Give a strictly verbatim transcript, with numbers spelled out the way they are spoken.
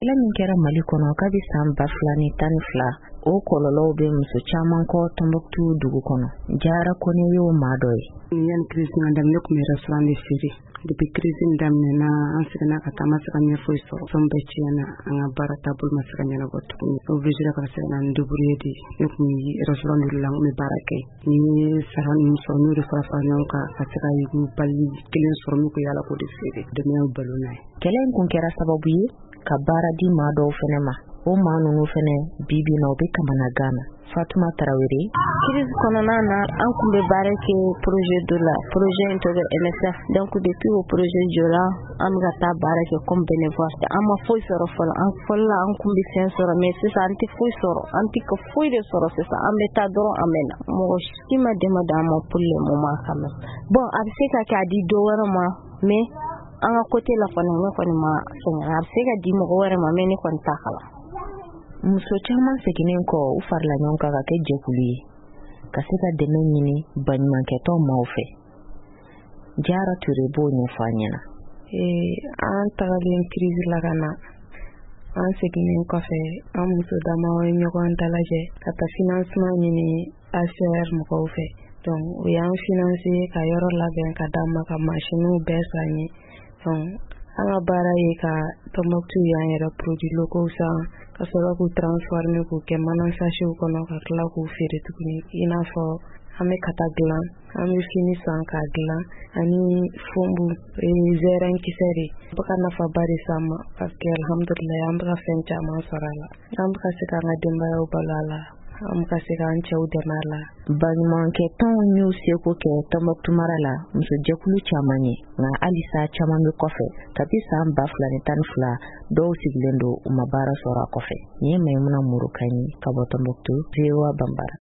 Ila min kɛra Mali kɔnɔ kabi san ba fila ni tan ni fila o kɔlɔlɔw bɛ muso caman kɔ Tombouctou dugu kɔnɔ. Jara Kone y'o maa dɔ ye. Yan crise na daminɛ kun bɛ restaurant de feere. Depuis crise daminɛna an seginna ka taa ma se ka ɲɛ foyi sɔrɔ. Fɛn bɛɛ tiɲɛna an ka baara taabolo ma se ka ɲɛnabɔ tuguni. Obligé ka se ka n débrouiller de. Ne kun yi restaurant de la n bɛ baara kɛ. Ni sara min sɔrɔ n'o de fara fara ɲɔgɔn kan ka se ka yugu bali kelen sɔrɔ min ko yala ko de feere. Dɛmɛw balo n'a ye. Kɛlɛ in kun kɛra sababu ye ka baara di maa dɔw fɛnɛ ma. O maa ninnu fɛnɛ bibi na o bɛ kamanagan na. Fatuma Tarawele. Crise kɔnɔna na an kun bɛ baara kɛ projet de la. Projet in tɔgɔ N S F. Donc depuis o projet jɔra an bɛ ka taa baara kɛ comme bénévole. An ma foyi sɔrɔ fɔlɔ. An fɔlɔ la an kun bɛ fɛn sɔrɔ mais sisan an tɛ foyi sɔrɔ. An tɛ ka foyi de sɔrɔ sisan. An bɛ taa dɔrɔn an bɛ na. Mɔgɔ si ma dɛmɛ d'an ma pour le moment quand même. Bon a bɛ se ka kɛ a di dɔ wɛrɛ ma mais an ka côté la fana ne kɔni ma sɛgɛn. A bɛ se ka di mɔgɔ wɛrɛ ma mais ne kɔni t'a kala. Muso caman seginnen kɔ u farala ɲɔgɔn kan ka kɛ jɛkulu ye ka se ka dɛmɛ ɲini baɲumankɛtɔw maaw fɛ. Jara Ture b'o ɲɛfɔ an ɲɛna. Ee an tagalen crise la ka na an seginnen kɔfɛ an muso damaw ye ɲɔgɔn dalajɛ ka taa financement ɲini A C R mɔgɔw fɛ. Donc o y'an financer ka yɔrɔ labɛn ka d'an ma ka machines bɛɛ san ye. Donc an ka baara ye ka Tombouctou y'an yɛrɛ produits locaux san ka sɔrɔ k'u transformer k'u kɛ mana sachet kɔnɔ ka tila k'u feere tuguni i n'a fɔ an bɛ kata dilan an bɛ fini san k'a dilan ani fumbu zɛrɛn kisɛ de bɛ ka nafaba de s'an ma parce que alhamdulilayi an bɛ ka fɛn caman sɔrɔ a la an bɛ ka se k'an ka denbayaw balo a la an bɛ ka se k'an cɛw dɛmɛ a la. Baɲumankɛtɔnw y'u seko kɛ Tombouctou mara la muso jɛkulu caman ye nka halisa caman bɛ kɔfɛ kabi san ba fila ni tan ni fila dɔw sigilen don u ma baara sɔrɔ a kɔfɛ. Nin ye Mayimuna Moro kan ye ka bɔ Tombouctou V O A Bambara.